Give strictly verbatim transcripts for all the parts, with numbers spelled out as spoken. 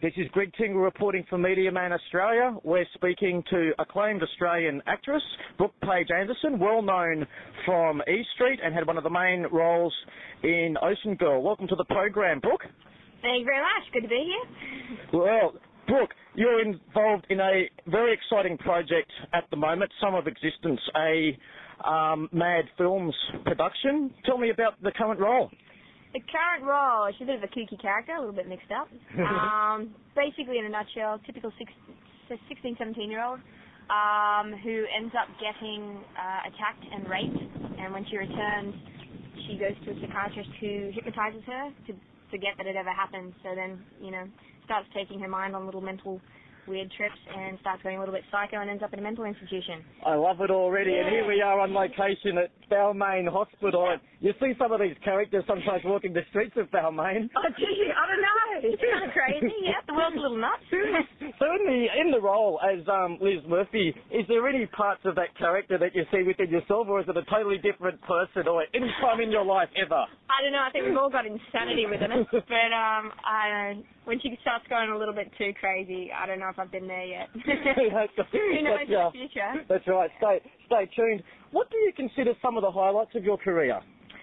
This is Greg Tingle reporting for Media Man Australia. We're speaking to acclaimed Australian actress, Brooke Page Anderson, well known from E Street and had one of the main roles in Ocean Girl. Welcome to the program, Brooke. Thank you very much. Good to be here. Well, Brooke, you're involved in a very exciting project at the moment, Sum of Existence, a um, Mad Films production. Tell me about the current role. The current role, she's a bit of a kooky character, a little bit mixed up. um, basically, in a nutshell, typical sixteen, seventeen-year-old um, who ends up getting uh, attacked and raped, and when she returns, she goes to a psychiatrist who hypnotizes her to forget that it ever happened. So then, you know, starts taking her mind on little mental weird trips and starts going a little bit psycho and ends up in a mental institution. I love it already, yeah. And here we are on location at Balmain Hospital. And you see some of these characters sometimes walking the streets of Balmain. Oh, gee, I don't know. It's kind of crazy. Yeah, the world's a little nuts. So in the, in the role as um, Liz Murphy, is there any parts of that character that you see within yourself, or is it a totally different person, or any time in your life ever? I don't know. I think we've all got insanity within us. But um, I don't know. When she starts going a little bit too crazy, I don't know if I've been there yet. Who knows in the future? That's right. Stay, stay tuned. What do you consider some of the highlights of your career?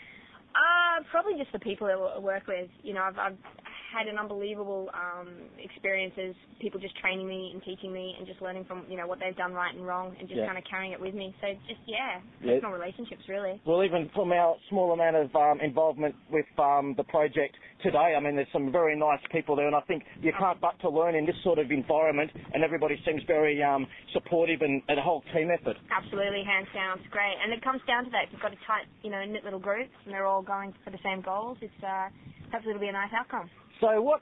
Uh, probably just the people that I work with. You know, I've, I've had an unbelievable um, experiences, people just training me and teaching me and just learning from, you know, what they've done right and wrong and just yeah. kind of carrying it with me. So just, yeah, yeah, personal relationships, really. Well, even from our small amount of um, involvement with um, the project today, I mean, there's some very nice people there, and I think you can't but to learn in this sort of environment, and everybody seems very um, supportive and, and a whole team effort. Absolutely, hands down, it's great. And it comes down to that. If you've got a tight, you know, knit little group, and they're all going for the same goals, it's uh, hopefully it'll be a nice outcome. So what's,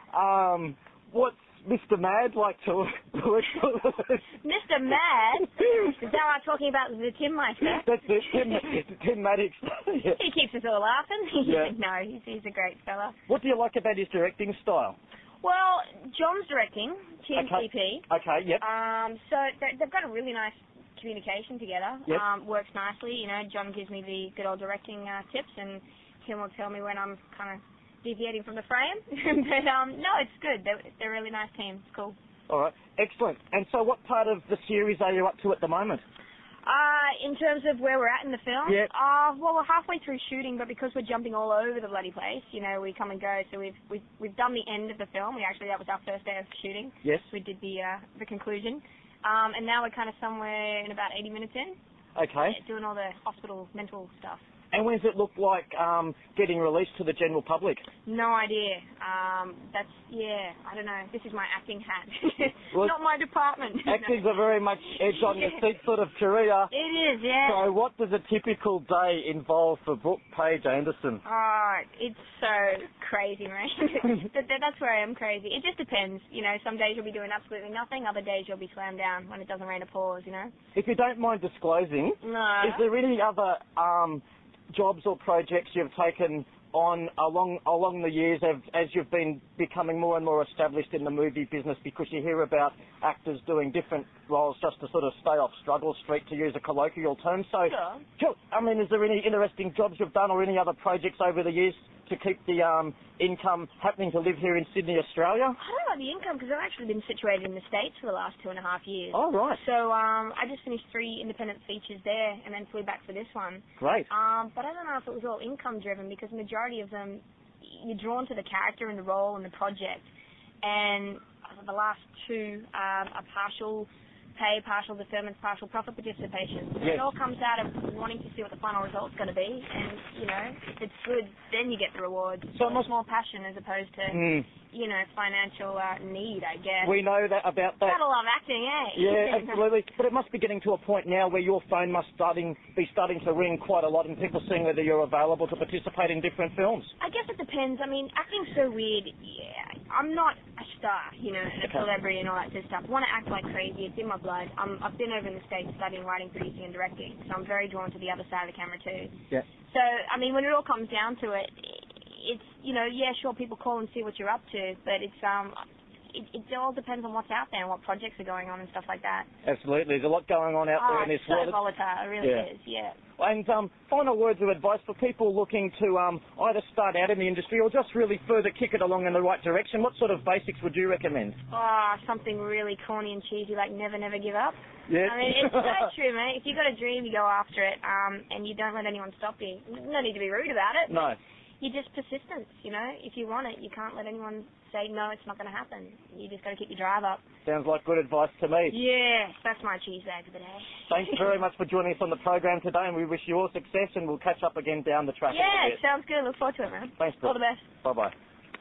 um, what's Mister Mad like to work with? Mister Mad? Is that what I'm talking about, the Tim Meister? That's it, Tim, Tim Maddox. Yeah. He keeps us all laughing. Yeah. No, he's, he's a great fella. What do you like about his directing style? Well, John's directing, Tim's okay. E P. Okay, yep. Um, so they've got a really nice communication together. Yep. Um, works nicely. You know, John gives me the good old directing uh, tips, and Tim will tell me when I'm kind of deviating from the frame. But um, no, it's good. They're, they're a really nice team. It's cool. All right, excellent. And so what part of the series are you up to at the moment? Uh, in terms of where we're at in the film? Yeah. Uh, well, we're halfway through shooting, but because we're jumping all over the bloody place, you know, we come and go. So we've we've we've done the end of the film. We actually, that was our first day of shooting. Yes. We did the uh, the conclusion. Um, and now we're kind of somewhere in about eighty minutes in. Okay. Doing all the hospital mental stuff. And when does it look like um, getting released to the general public? No idea. Um, that's, yeah, I don't know. This is my acting hat. Well, not my department. Acting's a very much edge on your seat sort of career. It is, yeah. So what does a typical day involve for Brooke Page Anderson? Oh, it's so crazy, man. that, that, that's where I am crazy. It just depends. You know, some days you'll be doing absolutely nothing. Other days you'll be slammed down when it doesn't rain or pours, you know. If you don't mind disclosing, no. is there any other um, jobs or projects you've taken on along along the years as, as you've been becoming more and more established in the movie business, because you hear about actors doing different roles just to sort of stay off struggle street, to use a colloquial term. So, sure. I mean, is there any interesting jobs you've done or any other projects over the years to keep the um, income happening to live here in Sydney, Australia? I don't know about the income, because I've actually been situated in the States for the last two and a half years. Oh, right. So um, I just finished three independent features there and then flew back for this one. Great. Um, but I don't know if it was all income driven, because the majority of them, you're drawn to the character and the role and the project. And the last two um, are partial pay, partial deferments, partial profit participation. So yes. It all comes out of wanting to see what the final result's going to be, and, you know, if it's good, then you get the rewards. So it's more passion as opposed to, mm. you know, financial uh, need, I guess. We know that about that. Gotta love acting, eh? Yeah, absolutely. But it must be getting to a point now where your phone must starting be starting to ring quite a lot, and people seeing whether you're available to participate in different films. I guess it depends. I mean, acting's so weird. Yeah, I'm not a star, you know, and a celebrity and all that sort of stuff. I want to act like crazy. It's in my blood. I'm, I've been over in the States studying writing, producing, and directing, so I'm very drawn to the other side of the camera too. Yeah. So, I mean, when it all comes down to it, it's, you know, yeah, sure, people call and see what you're up to, but it's, um, it, it all depends on what's out there and what projects are going on and stuff like that. Absolutely. There's a lot going on out Oh, there in this it's so world. volatile. It really Yeah. is, yeah. And um, final words of advice for people looking to um, either start out in the industry or just really further kick it along in the right direction. What sort of basics would you recommend? Oh, something really corny and cheesy like never, never give up. Yeah. I mean, it's so true, mate. If you've got a dream, you go after it, um, and you don't let anyone stop you. No need to be rude about it. No. You're just persistent, you know. If you want it, you can't let anyone say, no, it's not going to happen. You just got to keep your drive up. Sounds like good advice to me. Yes, that's my cheese bag for the day. Thanks very much for joining us on the program today, and we wish you all success, and we'll catch up again down the track. Yeah, sounds good. Look forward to it, man. Thanks, Brooke. All the best. Bye-bye.